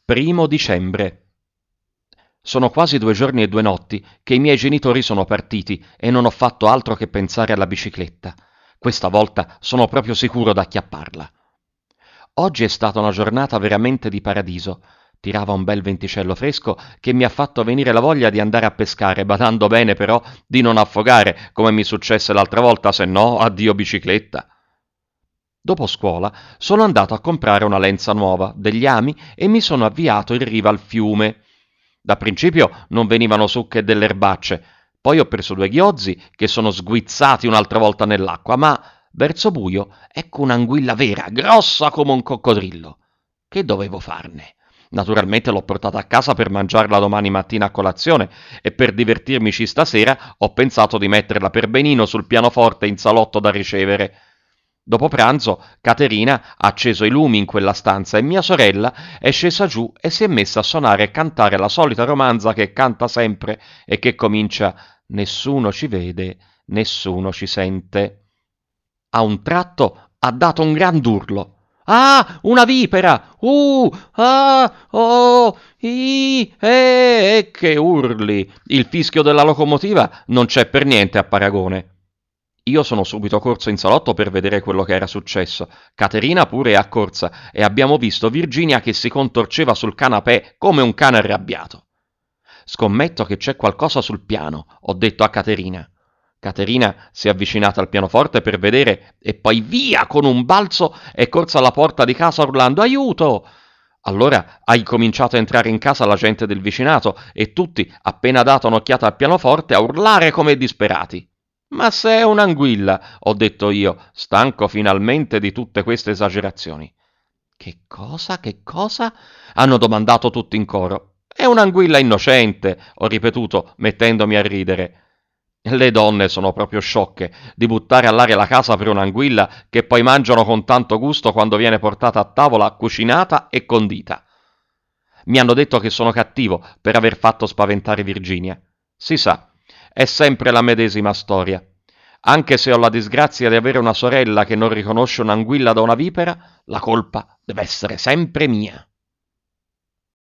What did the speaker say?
1° dicembre. Sono quasi 2 giorni e 2 notti che i miei genitori sono partiti e non ho fatto altro che pensare alla bicicletta. Questa volta sono proprio sicuro d'acchiapparla. Oggi è stata una giornata veramente di paradiso. Tirava un bel venticello fresco che mi ha fatto venire la voglia di andare a pescare, badando bene però di non affogare, come mi successe l'altra volta, se no addio bicicletta. Dopo scuola sono andato a comprare una lenza nuova, degli ami e mi sono avviato in riva al fiume. Da principio non venivano su che delle erbacce, poi ho preso 2 ghiozzi che sono sguizzati un'altra volta nell'acqua, ma verso buio ecco un'anguilla vera, grossa come un coccodrillo. Che dovevo farne? Naturalmente l'ho portata a casa per mangiarla domani mattina a colazione e per divertirmici stasera ho pensato di metterla per benino sul pianoforte in salotto da ricevere. Dopo pranzo, Caterina ha acceso i lumi in quella stanza e mia sorella è scesa giù e si è messa a suonare e cantare la solita romanza che canta sempre e che comincia «Nessuno ci vede, nessuno ci sente». A un tratto ha dato un gran urlo. «Ah, una vipera! Ah, oh, che urli! Il fischio della locomotiva non c'è per niente a paragone». Io sono subito corso in salotto per vedere quello che era successo. Caterina pure è accorsa e abbiamo visto Virginia che si contorceva sul canapè come un cane arrabbiato. Scommetto che c'è qualcosa sul piano, ho detto a Caterina. Caterina si è avvicinata al pianoforte per vedere e poi via con un balzo è corsa alla porta di casa urlando aiuto! Allora ha incominciato a entrare in casa la gente del vicinato e tutti, appena dato un'occhiata al pianoforte, a urlare come disperati. Ma se è un'anguilla, ho detto io, stanco finalmente di tutte queste esagerazioni. Che cosa? Che cosa? Hanno domandato tutti in coro. È un'anguilla innocente, ho ripetuto, mettendomi a ridere. Le donne sono proprio sciocche di buttare all'aria la casa per un'anguilla che poi mangiano con tanto gusto quando viene portata a tavola cucinata e condita. Mi hanno detto che sono cattivo per aver fatto spaventare Virginia. Si sa, è sempre la medesima storia. Anche se ho la disgrazia di avere una sorella che non riconosce un'anguilla da una vipera, la colpa deve essere sempre mia.